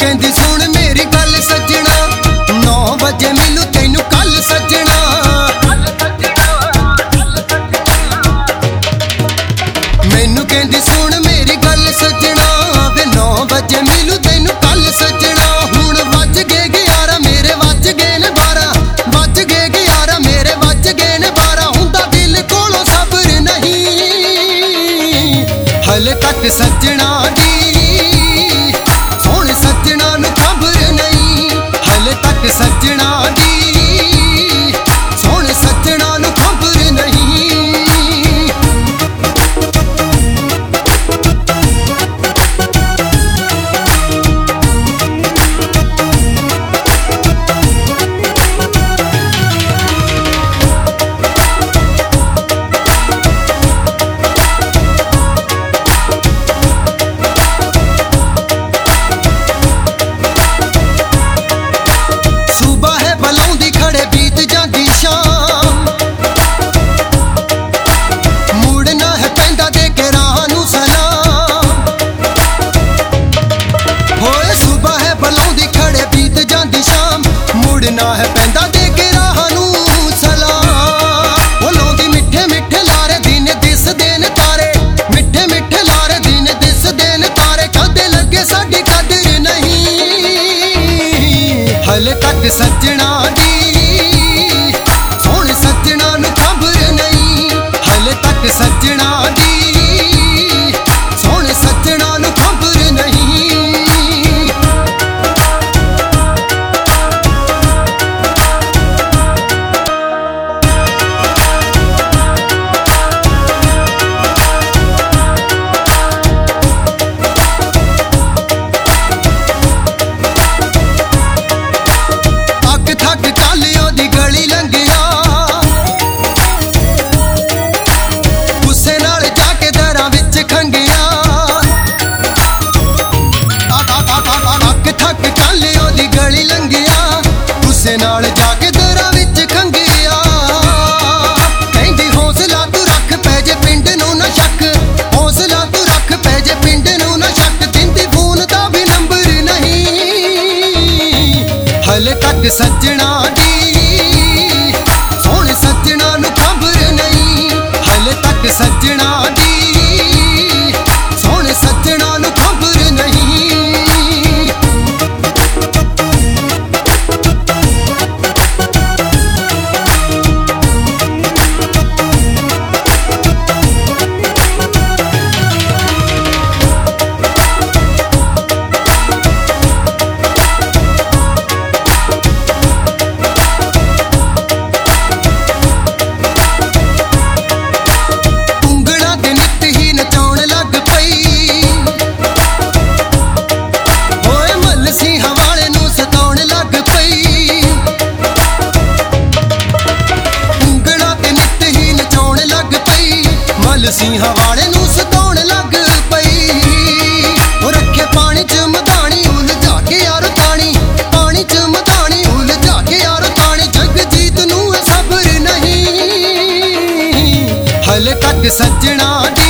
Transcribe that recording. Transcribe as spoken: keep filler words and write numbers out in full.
कहंदी सुन मेरी गल सजना, नौ बजे मिलू तैनू कल सजना। मैनू कहंदी सुन मेरी गल सजना, वे नौ बजे मिलू तैनू कल सजना। हुण वज गए ग्यारह मेरे वज गए ने बारह, वज गए ग्यारह मेरे वज गए ने बारह। हुंदा दिल कोलों सब्र नहीं हले तक सजना दी, सोहणे सजना नू खबर नहीं हले तक सजना दी, सोहणे सजना नू खबर नहीं। मुड़ना है पैंदा दे के राह नू सलाम। ओ लौंदी मिठे मिठे लारे दिन दिस दिन तारे, मिठे मिठे लारे दिन दिस दिन तारे। कदे लगे साडी कदर नहीं हले तक सजना दी, सोहणे सजना नू खबर नहीं हले तक सजना दी, सोहणे सजना नू खबर नहीं। नाल जाके दरा विच खंगिया, कहंदी हौसला तू रख पै जे पिंड नू ना शक, हौसला तू रख पै जे पिंड नू ना शक। दिंदी फोन दा भी नंबर नहीं हले तक सजना दी, सोहणे सजना नू खबर नहीं हले तक सजना दी, सोहणे सजना नू खबर नहीं। सिंह वाले नू सताउण लग पई, ओ रखे पानी च मदानी उलझा के यार तानी, पानी च मदानी उलझा के यार तानी। जगजीत नू सब्र नहीं हले तक सजना दी,